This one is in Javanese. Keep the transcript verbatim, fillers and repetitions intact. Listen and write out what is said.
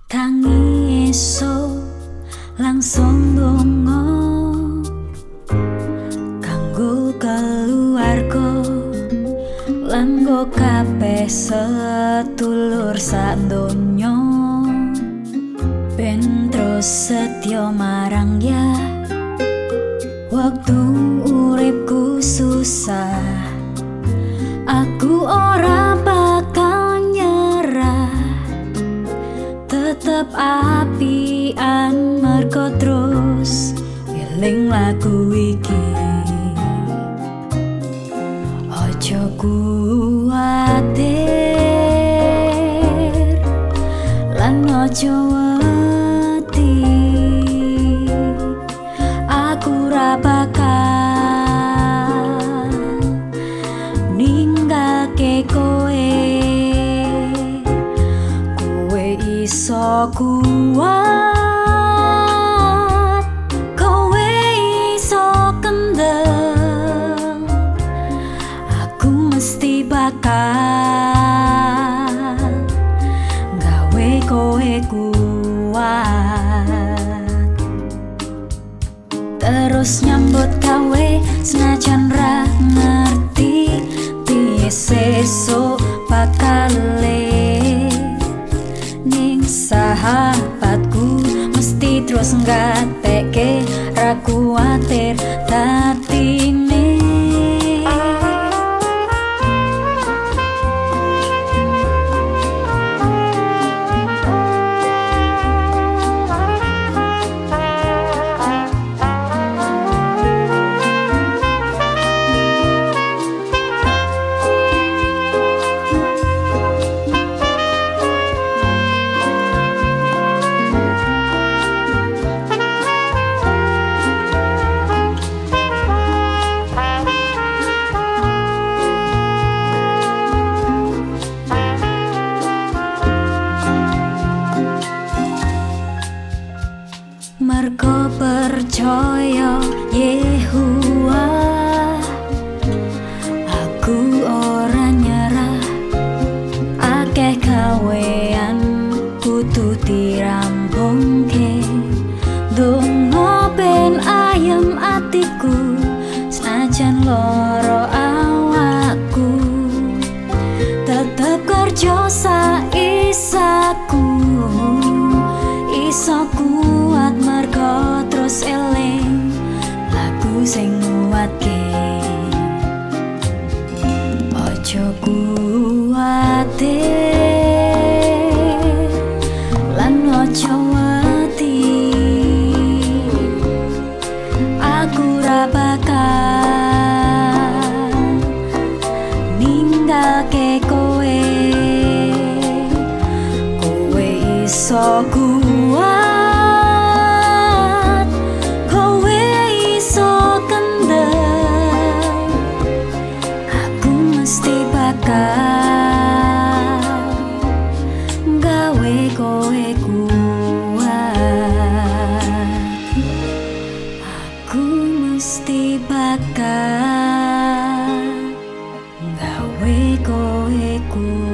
Tangi esuk langsung donga kanggo keluarga lan go kabeh sedulur sak donya ben terus setya marang ya waktu uripku susah aku ora bakal nyerah tetep apian mergo terus eling lagu iki aja kuwatir lan aja wedi aku ora bakal ninggake kowe iso kuat kowe iso kendel aku mesti bakal gawe kowe kuat terus nyambut gawe senajan ra ngerti piye sesuk bakale sahabatku mesti terus ngatekke ra kuwatir tatine mergo percaya Yehuwa aku ora nyerah akeh gawean kudu dirampungke donga ben ayem atiku senajan loro awakku tetep kerja saisaku iso kuat mergo terus eling lagu sing nguatke aja kuwatir lan aja wedi aku ra bakal ninggake kowe kowe iso kuat kowe iso kendel aku mesti bakal gawe kowe kuat aku mesti bakal gawe kowe kuat